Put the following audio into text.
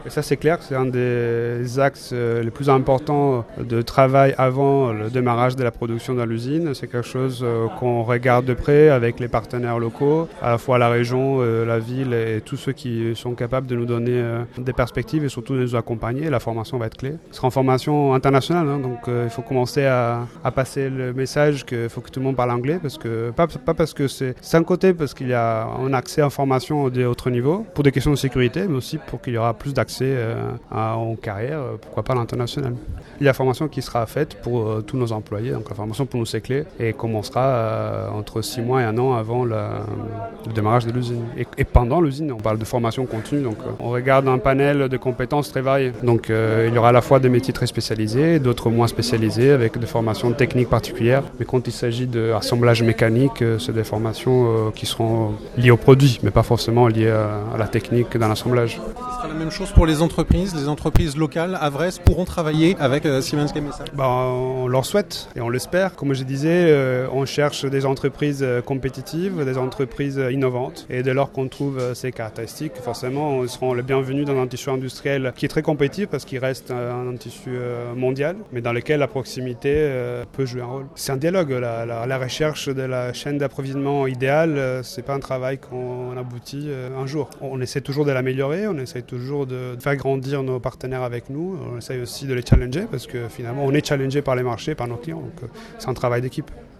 Et ça, c'est clair que c'est un des axes les plus importants de travail avant le démarrage de la production dans l'usine. C'est quelque chose qu'on regarde de près avec les partenaires locaux, à la fois la région, la ville et tous ceux qui sont capables de nous donner des perspectives et surtout de nous accompagner. La formation va être clé. Ce sera en formation internationale, donc il faut commencer à passer le message qu'il faut que tout le monde parle anglais, parce que, pas parce que c'est un côté, parce qu'il y a un accès à formation de haut niveau, pour des questions de sécurité, mais aussi pour qu'il y aura plus d'accès en carrière, pourquoi pas à l'international. Il y a la formation qui sera faite pour tous nos employés, donc la formation pour nous c'est clé, et commencera entre 6 mois et 1 an avant le démarrage de l'usine. Et pendant l'usine, on parle de formation continue, donc on regarde un panel de compétences très variées. Donc il y aura à la fois des métiers très spécialisés, d'autres moins spécialisés, avec des formations techniques particulières, mais quand il s'agit d'assemblage mécanique, c'est des formations qui seront liées au produit, mais pas forcément liées à la technique dans l'assemblage. Ce sera la même chose pour les entreprises locales à Vresse pourront travailler avec Siemens Gamesa. On leur souhaite et on l'espère. Comme je disais, on cherche des entreprises compétitives, des entreprises innovantes, et dès lors qu'on trouve ces caractéristiques, forcément, ils seront les bienvenus dans un tissu industriel qui est très compétitif parce qu'il reste un tissu mondial, mais dans lequel la proximité peut jouer un rôle. C'est un dialogue. La recherche de la chaîne d'approvisionnement idéale, c'est pas un travail qu'on aboutit un jour. On essaie toujours de l'améliorer, on essaie toujours de faire grandir nos partenaires avec nous, on essaie aussi de les challenger parce que finalement on est challengé par les marchés, par nos clients, donc c'est un travail d'équipe.